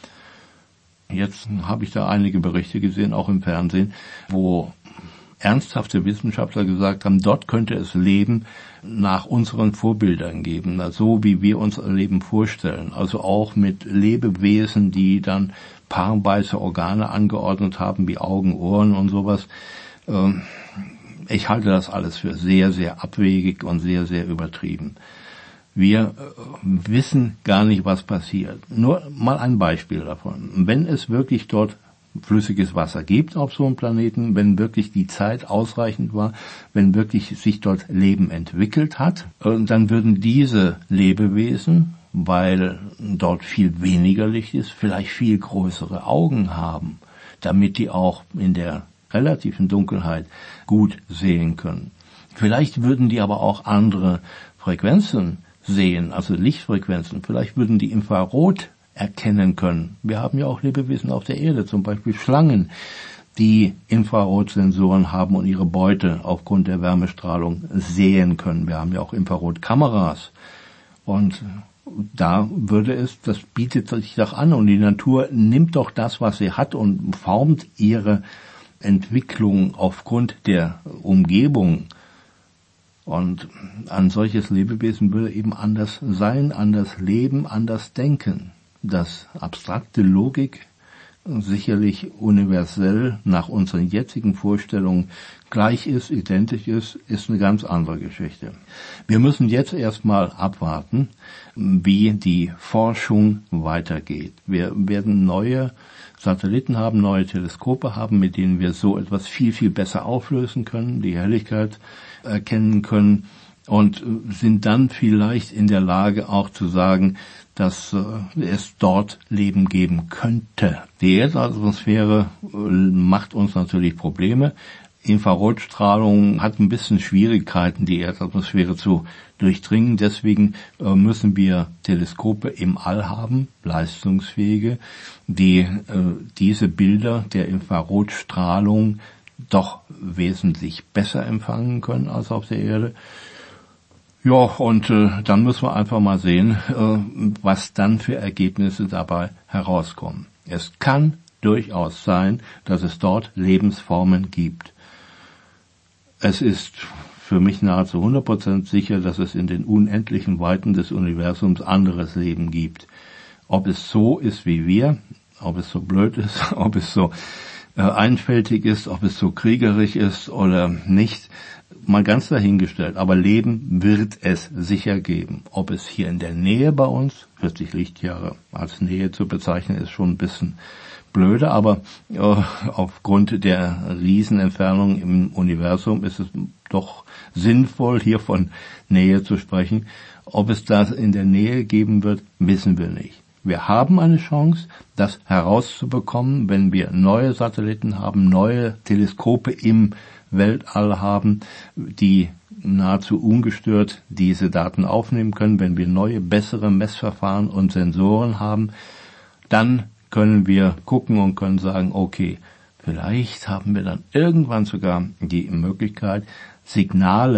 B: Jetzt habe ich da einige Berichte gesehen, auch im Fernsehen, wo ernsthafte Wissenschaftler gesagt haben, dort könnte es Leben nach unseren Vorbildern geben, so wie wir uns Leben vorstellen. Also auch mit Lebewesen, die dann paarweise Organe angeordnet haben, wie Augen, Ohren und sowas. Ich halte das alles für sehr, sehr abwegig und sehr, sehr übertrieben. Wir wissen gar nicht, was passiert. Nur mal ein Beispiel davon. Wenn es wirklich dort flüssiges Wasser gibt auf so einem Planeten, wenn wirklich die Zeit ausreichend war, wenn wirklich sich dort Leben entwickelt hat, dann würden diese Lebewesen, weil dort viel weniger Licht ist, vielleicht viel größere Augen haben, damit die auch in der relativen Dunkelheit gut sehen können. Vielleicht würden die aber auch andere Frequenzen sehen, also Lichtfrequenzen. Vielleicht würden die Infrarot erkennen können. Wir haben ja auch Lebewesen auf der Erde, zum Beispiel Schlangen, die Infrarotsensoren haben und ihre Beute aufgrund der Wärmestrahlung sehen können. Wir haben ja auch Infrarotkameras. Und da würde es, das bietet sich doch an und die Natur nimmt doch das, was sie hat und formt ihre Entwicklung aufgrund der Umgebung. Und ein solches Lebewesen würde eben anders sein, anders leben, anders denken. Dass abstrakte Logik sicherlich universell nach unseren jetzigen Vorstellungen gleich ist, identisch ist, ist eine ganz andere Geschichte. Wir müssen jetzt erstmal abwarten, wie die Forschung weitergeht. Wir werden neue Satelliten haben, neue Teleskope haben, mit denen wir so etwas viel, viel besser auflösen können, die Helligkeit erkennen können und sind dann vielleicht in der Lage auch zu sagen, dass äh, es dort Leben geben könnte. Die Erdatmosphäre äh, macht uns natürlich Probleme. Infrarotstrahlung hat ein bisschen Schwierigkeiten, die Erdatmosphäre zu durchdringen. Deswegen äh, müssen wir Teleskope im All haben, leistungsfähige, die äh, diese Bilder der Infrarotstrahlung doch wesentlich besser empfangen können als auf der Erde. Ja, und äh, dann müssen wir einfach mal sehen, äh, was dann für Ergebnisse dabei herauskommen. Es kann durchaus sein, dass es dort Lebensformen gibt. Es ist für mich nahezu hundert Prozent sicher, dass es in den unendlichen Weiten des Universums anderes Leben gibt. Ob es so ist wie wir, ob es so blöd ist, ob es so äh, einfältig ist, ob es so kriegerisch ist oder nicht, mal ganz dahingestellt, aber Leben wird es sicher geben. Ob es hier in der Nähe bei uns, vierzig Lichtjahre als Nähe zu bezeichnen, ist schon ein bisschen blöde, aber äh, aufgrund der Riesenentfernung im Universum ist es doch sinnvoll, hier von Nähe zu sprechen. Ob es das in der Nähe geben wird, wissen wir nicht. Wir haben eine Chance, das herauszubekommen, wenn wir neue Satelliten haben, neue Teleskope im Weltall haben, die nahezu ungestört diese Daten aufnehmen können. Wenn wir neue, bessere Messverfahren und Sensoren haben, dann können wir gucken und können sagen, okay, vielleicht haben wir dann irgendwann sogar die Möglichkeit, Signale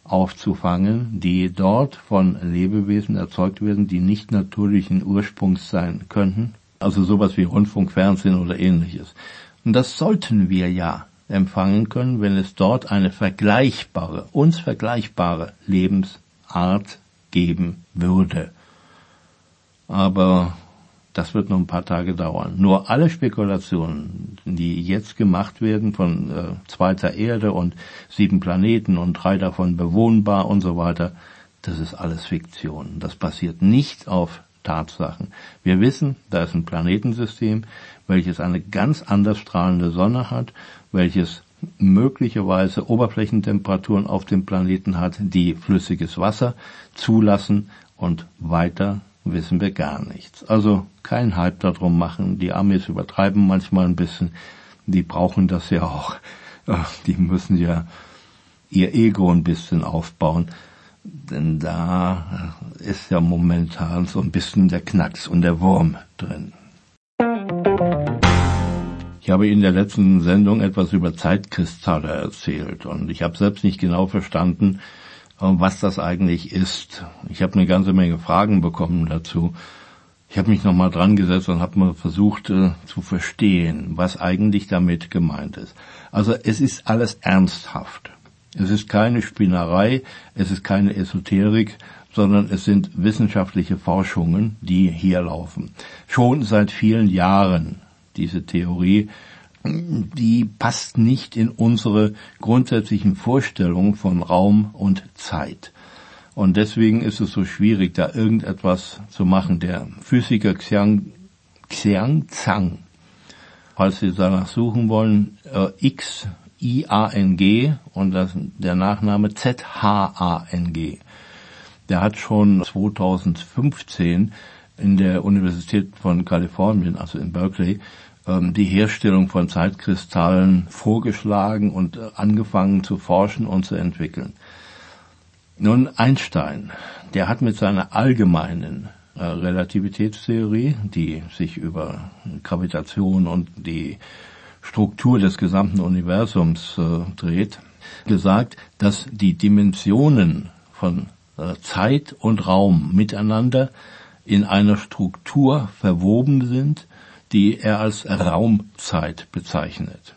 B: aufzufangen, die dort von Lebewesen erzeugt werden, die nicht natürlichen Ursprungs sein könnten. Also sowas wie Rundfunk, Fernsehen oder ähnliches. Und das sollten wir ja empfangen können, wenn es dort eine vergleichbare, uns vergleichbare Lebensart geben würde. Aber das wird noch ein paar Tage dauern. Nur alle Spekulationen, die jetzt gemacht werden von äh, zweiter Erde und sieben Planeten und drei davon bewohnbar und so weiter, das ist alles Fiktion. Das basiert nicht auf Tatsachen. Wir wissen, da ist ein Planetensystem, welches eine ganz anders strahlende Sonne hat, welches möglicherweise Oberflächentemperaturen auf dem Planeten hat, die flüssiges Wasser zulassen, und weiter wissen wir gar nichts. Also kein Hype darum machen. Die Amis übertreiben manchmal ein bisschen. Die brauchen das ja auch. Die müssen ja ihr Ego ein bisschen aufbauen. Denn da ist ja momentan so ein bisschen der Knacks und der Wurm drin. Ich habe in der letzten Sendung etwas über Zeitkristalle erzählt und ich habe selbst nicht genau verstanden, was das eigentlich ist. Ich habe eine ganze Menge Fragen bekommen dazu. Ich habe mich nochmal dran gesetzt und habe mal versucht äh, zu verstehen, was eigentlich damit gemeint ist. Also es ist alles ernsthaft. Es ist keine Spinnerei, es ist keine Esoterik, sondern es sind wissenschaftliche Forschungen, die hier laufen. Schon seit vielen Jahren. Diese Theorie, die passt nicht in unsere grundsätzlichen Vorstellungen von Raum und Zeit. Und deswegen ist es so schwierig, da irgendetwas zu machen. Der Physiker Xiang, Xiang Zhang, falls Sie danach suchen wollen, äh, X I A N G und das, der Nachname Z H A N G. Der hat schon zweitausendfünfzehn in der Universität von Kalifornien, also in Berkeley, die Herstellung von Zeitkristallen vorgeschlagen und angefangen zu forschen und zu entwickeln. Nun, Einstein, der hat mit seiner allgemeinen äh, Relativitätstheorie, die sich über Gravitation und die Struktur des gesamten Universums äh, dreht, gesagt, dass die Dimensionen von äh, Zeit und Raum miteinander in einer Struktur verwoben sind, die er als Raumzeit bezeichnet.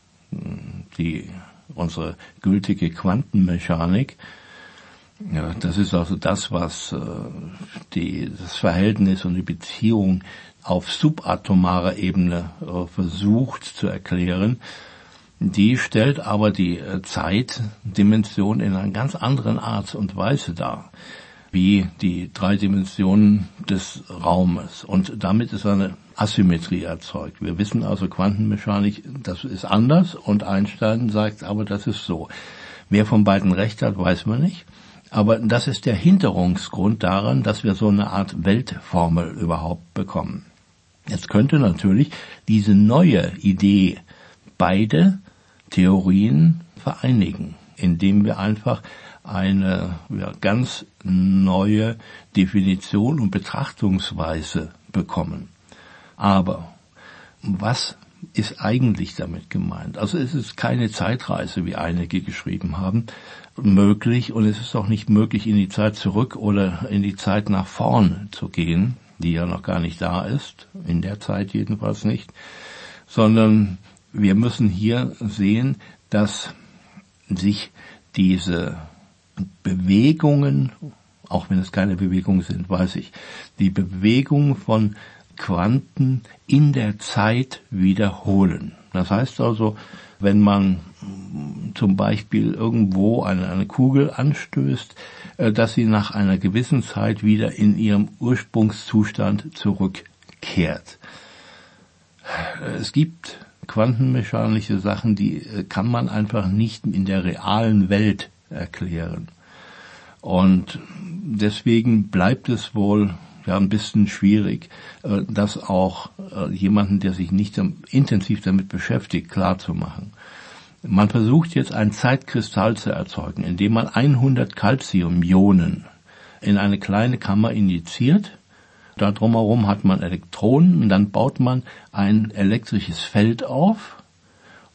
B: Die, unsere gültige Quantenmechanik, ja, das ist also das, was äh, die, das Verhältnis und die Beziehung auf subatomarer Ebene äh, versucht zu erklären. Die stellt aber die äh, Zeitdimension in einer ganz anderen Art und Weise dar, wie die drei Dimensionen des Raumes. Und damit ist eine Asymmetrie erzeugt. Wir wissen also, Quantenmechanik, das ist anders, und Einstein sagt aber, das ist so. Wer von beiden recht hat, weiß man nicht. Aber das ist der Hinderungsgrund daran, dass wir so eine Art Weltformel überhaupt bekommen. Jetzt könnte natürlich diese neue Idee beide Theorien vereinigen, indem wir einfach eine ja, ganz neue Definition und Betrachtungsweise bekommen. Aber was ist eigentlich damit gemeint? Also es ist keine Zeitreise, wie einige geschrieben haben, möglich, und es ist auch nicht möglich, in die Zeit zurück oder in die Zeit nach vorn zu gehen, die ja noch gar nicht da ist, in der Zeit jedenfalls nicht, sondern wir müssen hier sehen, dass sich diese Bewegungen, auch wenn es keine Bewegungen sind, weiß ich, die Bewegungen von Quanten in der Zeit wiederholen. Das heißt also, wenn man zum Beispiel irgendwo eine, eine Kugel anstößt, dass sie nach einer gewissen Zeit wieder in ihrem Ursprungszustand zurückkehrt. Es gibt quantenmechanische Sachen, die kann man einfach nicht in der realen Welt erklären. Und deswegen bleibt es wohl ja ein bisschen schwierig, das auch jemanden, der sich nicht intensiv damit beschäftigt, klarzumachen. Man versucht jetzt einen Zeitkristall zu erzeugen, indem man hundert Calcium-Ionen in eine kleine Kammer injiziert. Da drumherum hat man Elektronen und dann baut man ein elektrisches Feld auf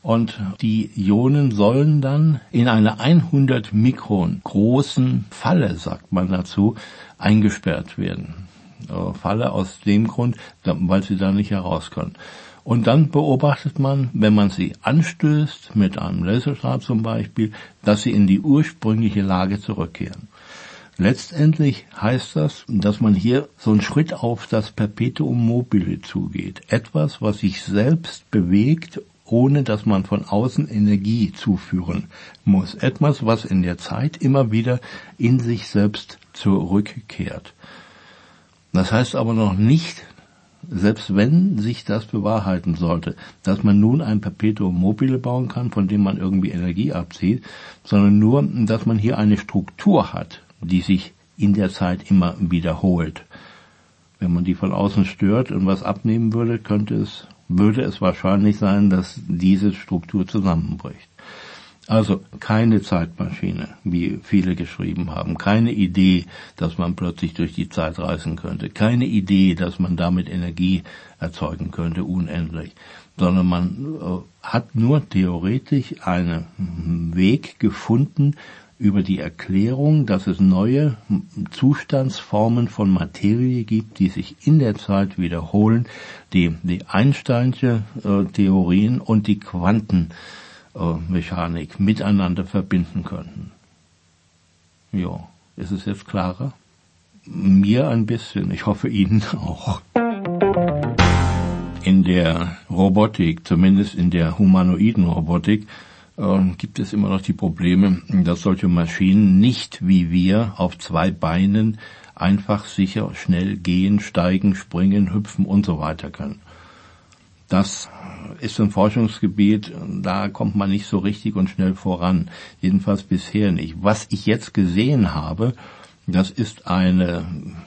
B: Und die Ionen sollen dann in einer hundert Mikron großen Falle, sagt man dazu, eingesperrt werden. Falle aus dem Grund, weil sie da nicht heraus können. Und dann beobachtet man, wenn man sie anstößt, mit einem Laserstrahl zum Beispiel, dass sie in die ursprüngliche Lage zurückkehren. Letztendlich heißt das, dass man hier so einen Schritt auf das Perpetuum mobile zugeht. Etwas, was sich selbst bewegt, ohne dass man von außen Energie zuführen muss. Etwas, was in der Zeit immer wieder in sich selbst zurückkehrt. Das heißt aber noch nicht, selbst wenn sich das bewahrheiten sollte, dass man nun ein Perpetuum mobile bauen kann, von dem man irgendwie Energie abzieht, sondern nur, dass man hier eine Struktur hat, die sich in der Zeit immer wiederholt. Wenn man die von außen stört und was abnehmen würde, könnte es, würde es wahrscheinlich sein, dass diese Struktur zusammenbricht. Also keine Zeitmaschine, wie viele geschrieben haben, keine Idee, dass man plötzlich durch die Zeit reisen könnte, keine Idee, dass man damit Energie erzeugen könnte, unendlich, sondern man äh, hat nur theoretisch einen Weg gefunden über die Erklärung, dass es neue Zustandsformen von Materie gibt, die sich in der Zeit wiederholen, die, die Einsteinsche äh, Theorien und die Quanten Mechanik miteinander verbinden könnten. Ja, ist es jetzt klarer? Mir ein bisschen, ich hoffe Ihnen auch. In der Robotik, zumindest in der humanoiden Robotik, äh, gibt es immer noch die Probleme, dass solche Maschinen nicht wie wir auf zwei Beinen einfach sicher schnell gehen, steigen, springen, hüpfen und so weiter können. Das ist ein Forschungsgebiet, da kommt man nicht so richtig und schnell voran. Jedenfalls bisher nicht. Was ich jetzt gesehen habe, das ist eine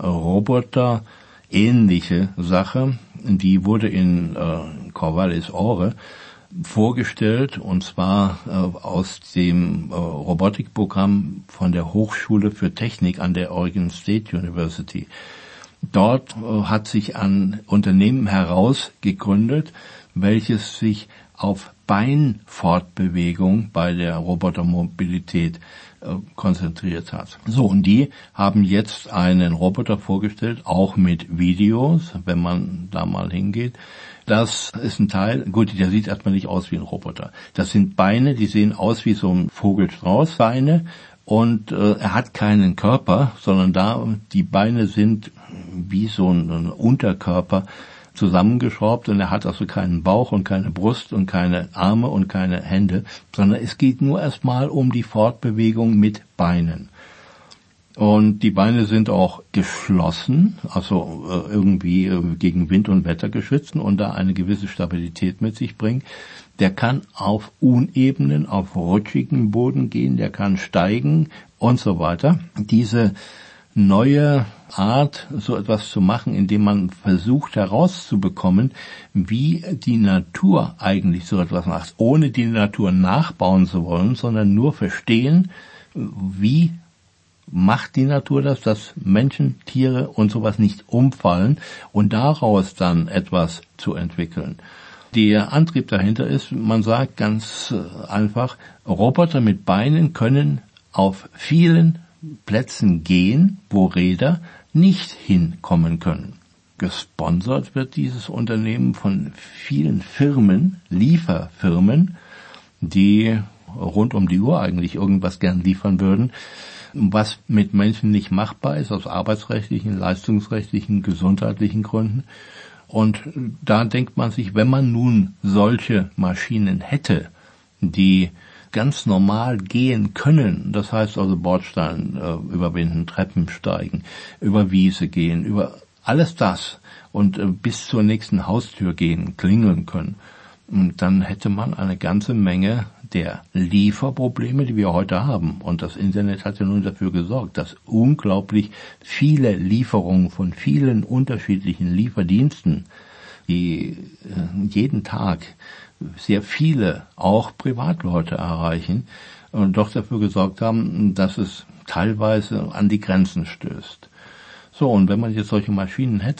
B: roboterähnliche Sache. Die wurde in äh, Corvallis Ore vorgestellt, und zwar äh, aus dem äh, Robotikprogramm von der Hochschule für Technik an der Oregon State University. Dort äh, hat sich ein Unternehmen herausgegründet, welches sich auf Beinfortbewegung bei der Robotermobilität äh, konzentriert hat. So, und die haben jetzt einen Roboter vorgestellt, auch mit Videos, wenn man da mal hingeht. Das ist ein Teil, gut, der sieht erstmal nicht aus wie ein Roboter. Das sind Beine, die sehen aus wie so ein Vogelstrauß-Beine. Und äh, er hat keinen Körper, sondern da die Beine sind wie so ein, ein Unterkörper zusammengeschraubt, und er hat also keinen Bauch und keine Brust und keine Arme und keine Hände, sondern es geht nur erstmal um die Fortbewegung mit Beinen. Und die Beine sind auch geschlossen, also äh, irgendwie äh, gegen Wind und Wetter geschützt und da eine gewisse Stabilität mit sich bringen. Der kann auf unebenen, auf rutschigen Boden gehen, der kann steigen und so weiter. Diese neue Art, so etwas zu machen, indem man versucht herauszubekommen, wie die Natur eigentlich so etwas macht, ohne die Natur nachbauen zu wollen, sondern nur verstehen, wie macht die Natur das, dass Menschen, Tiere und sowas nicht umfallen, und daraus dann etwas zu entwickeln. Der Antrieb dahinter ist, man sagt ganz einfach, Roboter mit Beinen können auf vielen Plätzen gehen, wo Räder nicht hinkommen können. Gesponsert wird dieses Unternehmen von vielen Firmen, Lieferfirmen, die rund um die Uhr eigentlich irgendwas gern liefern würden, was mit Menschen nicht machbar ist, aus arbeitsrechtlichen, leistungsrechtlichen, gesundheitlichen Gründen. Und da denkt man sich, wenn man nun solche Maschinen hätte, die ganz normal gehen können, das heißt also Bordstein äh, überwinden, Treppen steigen, über Wiese gehen, über alles das und äh, bis zur nächsten Haustür gehen, klingeln können, und dann hätte man eine ganze Menge der Lieferprobleme, die wir heute haben. Und das Internet hat ja nun dafür gesorgt, dass unglaublich viele Lieferungen von vielen unterschiedlichen Lieferdiensten, die jeden Tag sehr viele, auch Privatleute erreichen, und doch dafür gesorgt haben, dass es teilweise an die Grenzen stößt. So, und wenn man jetzt solche Maschinen hätte,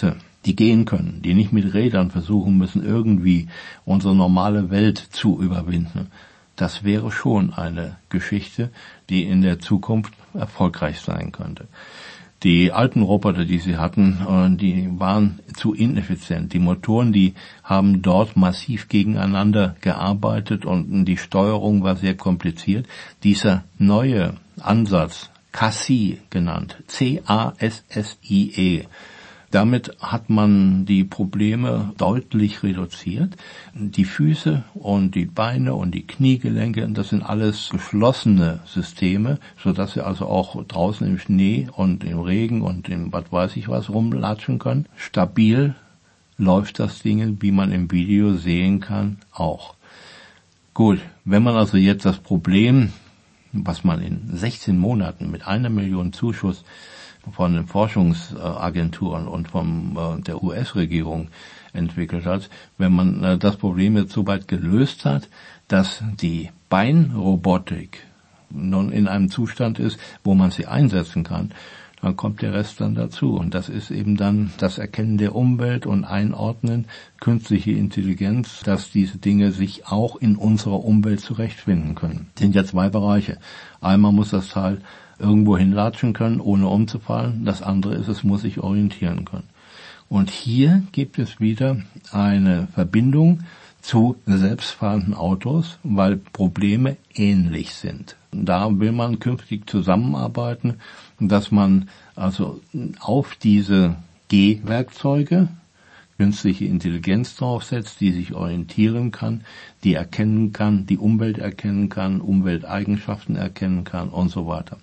B: die gehen können, die nicht mit Rädern versuchen müssen, irgendwie unsere normale Welt zu überwinden. Das wäre schon eine Geschichte, die in der Zukunft erfolgreich sein könnte. Die alten Roboter, die sie hatten, die waren zu ineffizient. Die Motoren, die haben dort massiv gegeneinander gearbeitet und die Steuerung war sehr kompliziert. Dieser neue Ansatz, Cassie genannt, C A S S I E, damit hat man die Probleme deutlich reduziert. Die Füße und die Beine und die Kniegelenke, das sind alles geschlossene Systeme, sodass sie also auch draußen im Schnee und im Regen und im was weiß ich was rumlatschen können. Stabil läuft das Ding, wie man im Video sehen kann, auch. Gut, wenn man also jetzt das Problem, was man in sechzehn Monaten mit einer Million Zuschuss von den Forschungsagenturen und von äh, der U S-Regierung entwickelt hat, wenn man äh, das Problem jetzt so weit gelöst hat, dass die Beinrobotik nun in einem Zustand ist, wo man sie einsetzen kann, dann kommt der Rest dann dazu. Und das ist eben dann das Erkennen der Umwelt und Einordnen, künstliche Intelligenz, dass diese Dinge sich auch in unserer Umwelt zurechtfinden können. Das sind ja zwei Bereiche. Einmal muss das Teil irgendwo hinlatschen können, ohne umzufallen. Das andere ist, es muss sich orientieren können. Und hier gibt es wieder eine Verbindung zu selbstfahrenden Autos, weil Probleme ähnlich sind. Da will man künftig zusammenarbeiten, dass man also auf diese G-Werkzeuge künstliche Intelligenz draufsetzt, die sich orientieren kann, die erkennen kann, die Umwelt erkennen kann, Umwelteigenschaften erkennen kann und so weiter.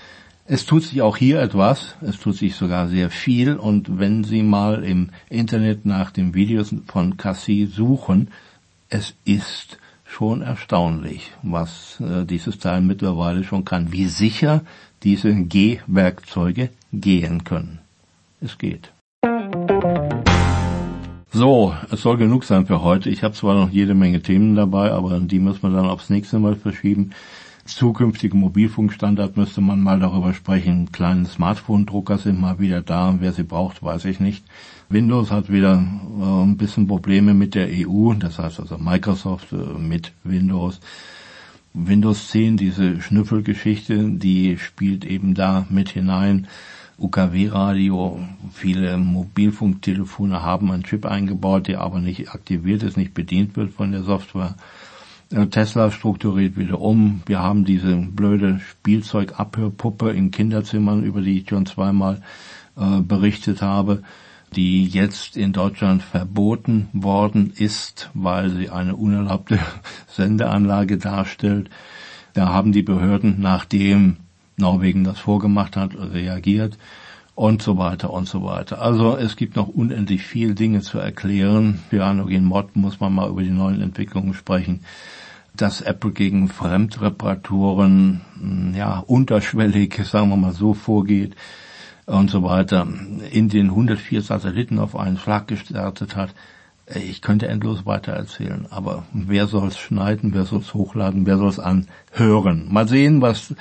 B: Es tut sich auch hier etwas, es tut sich sogar sehr viel, und wenn Sie mal im Internet nach den Videos von Cassie suchen, es ist schon erstaunlich, was äh, dieses Teil mittlerweile schon kann, wie sicher diese G-Werkzeuge gehen können. Es geht. So, es soll genug sein für heute. Ich habe zwar noch jede Menge Themen dabei, aber die müssen wir dann aufs nächste Mal verschieben. Zukünftige Mobilfunkstandard müsste man mal darüber sprechen. Kleine Smartphone-Drucker sind mal wieder da. Wer sie braucht, weiß ich nicht. Windows hat wieder äh, ein bisschen Probleme mit der E U. Das heißt also Microsoft äh, mit Windows. Windows zehn, diese Schnüffelgeschichte, die spielt eben da mit hinein. U K W-Radio, viele Mobilfunktelefone haben einen Chip eingebaut, der aber nicht aktiviert ist, nicht bedient wird von der Software. Tesla strukturiert wieder um. Wir haben diese blöde Spielzeugabhörpuppe in Kinderzimmern, über die ich schon zweimal äh, berichtet habe, die jetzt in Deutschland verboten worden ist, weil sie eine unerlaubte Sendeanlage darstellt. Da haben die Behörden, nachdem Norwegen das vorgemacht hat, reagiert und so weiter und so weiter. Also es gibt noch unendlich viel Dinge zu erklären. Für Anogen Mod muss man mal über die neuen Entwicklungen sprechen. Dass Apple gegen Fremdreparaturen, ja, unterschwellig, sagen wir mal so, vorgeht und so weiter. Indien hundertvier Satelliten auf einen Schlag gestartet hat. Ich könnte endlos weiter erzählen, aber wer soll's schneiden, wer soll's hochladen, wer soll's anhören? Mal sehen, was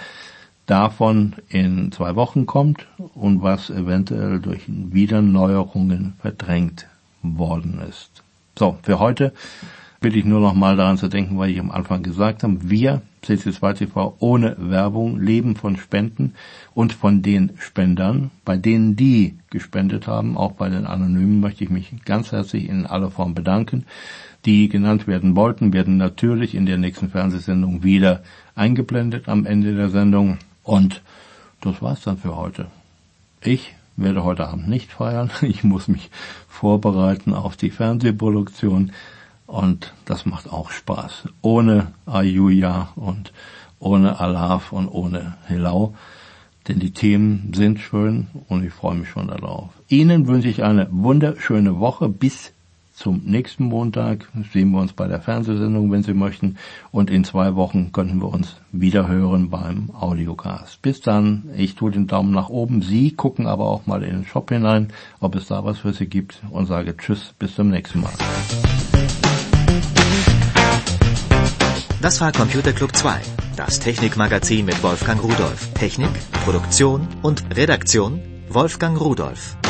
B: davon in zwei Wochen kommt und was eventuell durch Wiederneuerungen verdrängt worden ist. So, für heute bitte ich nur noch mal daran zu denken, weil ich am Anfang gesagt habe, wir, C C zwei T V, ohne Werbung, leben von Spenden und von den Spendern. Bei denen, die gespendet haben, auch bei den Anonymen, möchte ich mich ganz herzlich in aller Form bedanken. Die genannt werden wollten, werden natürlich in der nächsten Fernsehsendung wieder eingeblendet am Ende der Sendung. Und das war's dann für heute. Ich werde heute Abend nicht feiern. Ich muss mich vorbereiten auf die Fernsehproduktion. Und das macht auch Spaß. Ohne Ayuya und ohne Alaf und ohne Hilau. Denn die Themen sind schön und ich freue mich schon darauf. Ihnen wünsche ich eine wunderschöne Woche. Bis zum nächsten Montag sehen wir uns bei der Fernsehsendung, wenn Sie möchten. Und in zwei Wochen könnten wir uns wieder hören beim Audiocast. Bis dann. Ich tue den Daumen nach oben. Sie gucken aber auch mal in den Shop hinein, ob es da was für Sie gibt. Und sage Tschüss, bis zum nächsten Mal.
A: Das war Computer Club zwei, das Technikmagazin mit Wolfgang Rudolph. Technik, Produktion und Redaktion Wolfgang Rudolph.